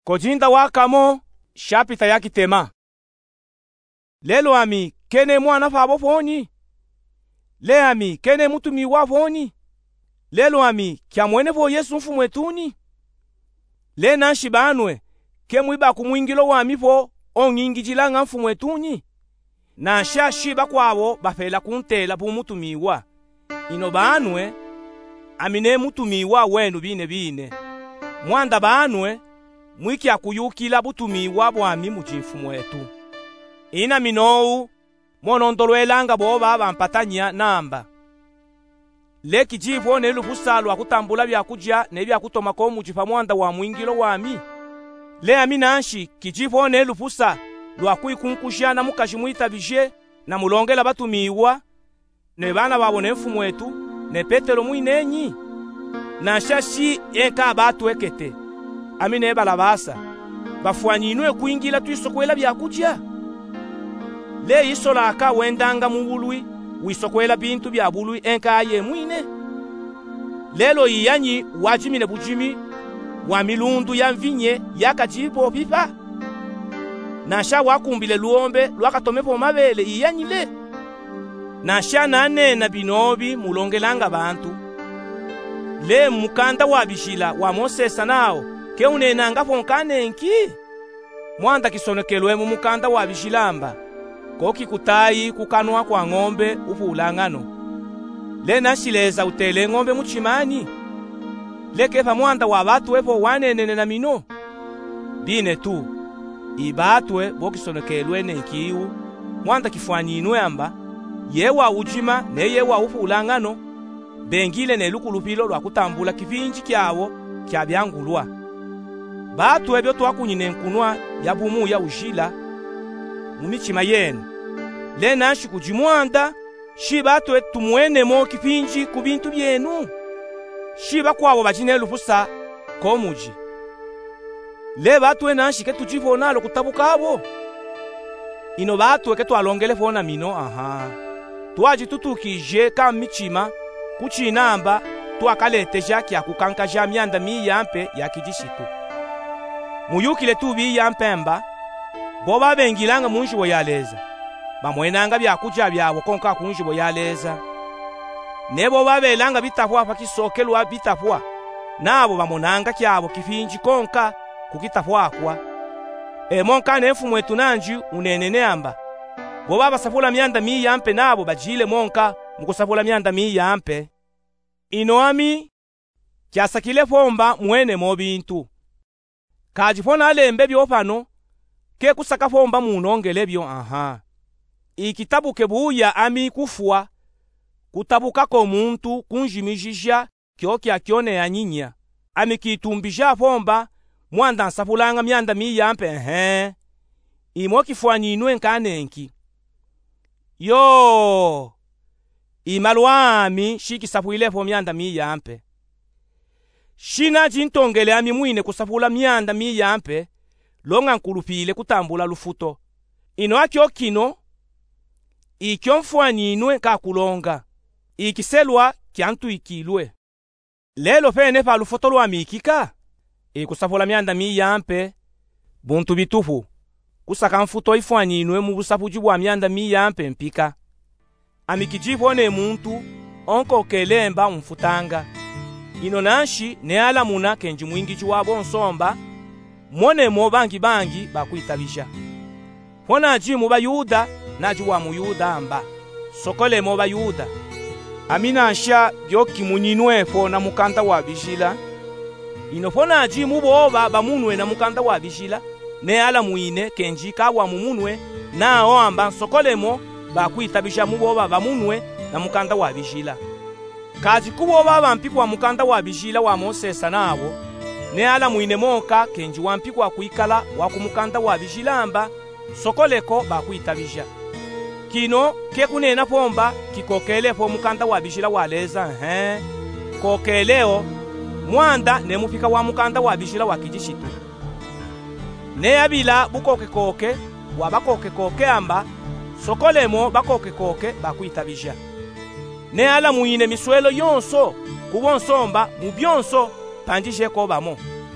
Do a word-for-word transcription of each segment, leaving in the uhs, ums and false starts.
Kojinda wakamo shapita yakitema. Lelo ami kene mwana fabo foni. Le ami kene mutumi wa foni. Lelo ami kya mwene fo Yesu mfumu etuni. Le nanshi banwe ke mwiba kumwingilo wami fo ongingijilanga mfumu etuni. Na sha shiba kwabo bafela kuntela bu mutumiwa. Ino banwe amine mutumiwa wenu bine bine. Mwanda banwe mwiki akuyukila butumiwa bwami muchifumu etu. Ina minou monondolwelanga boba bampatanya namba. Leki jivo ne lufusalu akutambula byakujya ne byakutoma ko mujifa mwanda wa mwingilo wami. Le aminanshi kijivo ne lufusa lwakuikunkushana mukashimwita bije na mulongela batumiwa ne bana babone mfumu etu ne Petero mwinenyi na shashi eka batu ekete amine balabasa bafwanyinwe kuingila twisokwela byakujya. Le isolaka wendanga mubului wisokwela bintu bya bului enka ye mwine. Lelo iyanyi wajimine bujimi wa milundu ya mvinye yakajipo pipa. Nasha wakumbile luombe lwakatomepo mabele iyanyi le. Nasha nane na binobi mulongelanga bantu. Le mukanda wabishila wa Mosesa nao ke unenanga fonkane enki. Mwanda kisonekelwe mu mukanda wabishilamba. Koki kutayi kukanwa kwa ng'ombe ufulangano. Le nashileza utele ng'ombe muchimani. Le kefa mwanda wa batu efo wanenene na mino. Bine tu. Ibatwe bokisonekelwe nenkiu. Mwanda kifwanyinwe amba. Yewa ujima ne yewa ufulangano. Bengile ne lukulupilo lwa kutambula kivinji kyabo kya byangulwa. Batu ebyo twakunyine nkunwa ya bumu ya ujila. Mumichima yenu. Le nashi kujimwanda shiba to tumwene mo kipinji kubintu byenu. Shiba kwabo bajine lufusa ko muji. Le batu nashi ke tujivona lo kutabukabo. Ino batu ke twalongele fona mino aha. Twaji tutukije ka michima kuchinamba twakalete jaki akukanka ja myanda mi yampe ya kijishitu. Muyukile tubi yampemba boba bengilanga munjibo yaleza bamwenanga byakujya byabo konka kunjibo yaleza nebo babelanga bitafwa pakisokelwa bitafwa nabo bamonanga kyabo kifinji konka kukitafwa kwa e monka nefumu etu nanji unenene amba boba basafula myanda mi yampe nabo bajile monka mukusafula myanda mi yampe. Inoami kyasakile fomba mwene mo bintu kajifona alembe byopano ke kusaka fomba munongelebyo aha. Ikitabu kebuya ami kufua kutabuka ko muntu kunjimijisha kyo kya kyone ya nyinya ami kitumbisha fomba mwanda nsafulanga myanda mi yampe ehe imo kifwanyinwe nkanenki yo imalwami shikisafulile fo myanda mi yampe shina jintongele ami mwine kusafula myanda mi yampe longa nkulupile kutambula lufuto. Ino akyo kino ikyo mfwanyinwe kakulonga ikiselwa kyantu ikilwe. Lelo fene fa lufuto lwa mikika ikusafula myanda mi yampe buntu bitufu kusaka mfuto ifwanyinwe mu busafuji bwa myanda mi yampe mpika amikijifo ne muntu onko kelemba mfutanga. Ino nashi ne ala muna kenji mwingiji wabo nsomba mwone mo bangi bangi bakuitabisha. Fona ajimu ba Yuda naji wa muyuda amba sokole mo ba Yuda amina asha byoki munyinwe fona mukanda wa bijila. Ino fona ajimu boba bamunwe na mukanda wa bijila ne ala muine kenji ka wa mumunwe na o amba sokole mo bakuitabisha mu boba bamunwe na mukanda wa bijila. Kaji kubo baba mpikwa mukanda wa bijila wa Mosesa nabo ne ala muine moka kenji wampikwa kuikala wa kumukanda wa bijilamba sokoleko bakuitabisha. Kino ke kunena pomba kikokele fo mukanda wa bijila waleza he kokeleo mwanda ne mufika wa mukanda wa bijila wa kijishitu ne abila bukoke koke wa bakoke koke amba sokolemo bakoke koke bakuitabisha. Ne ala muine miswelo yonso kubonsomba mubyonso panjishe ko bamo.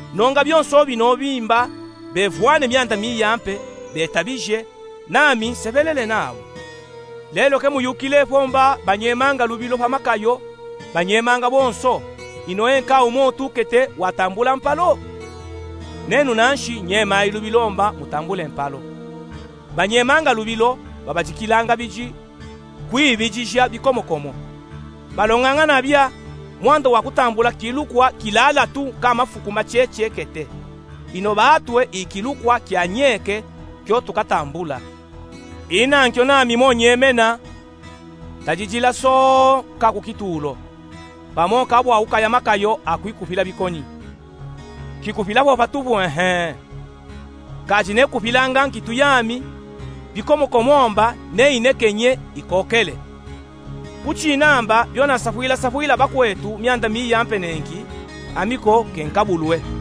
nonga byonso bino bimba bevwane myanda miyampe betabije nami sebelele nawo. Lelo ke muyukile pomba banyemanga lubilo pamakayo banyemanga bonso ino enka umotu kete watambula mpalo. Nenu nanshi nyema ilubilomba mutambule mpalo. Banyemanga lubilo babajikilanga biji kwibijisha bikomokomo. Balongangana bya mwando wa kutambula kilukwa kilala tu kama fukuma cheche kete. Ino batwe ikilukwa kyanyeke kyo tukatambula. Ina nkyo nami monyemena tajijila so kakukitulo. Pamo kabwa ukaya makayo akwikupila bikoni. Kikupila bo patubu ehe. Kajine kupilanga nkitu yami bikomo komomba ne inekenye ikokele. Kuchinamba byona safuila safuila bakwetu myanda miyampe nenki amiko kenkabulwe.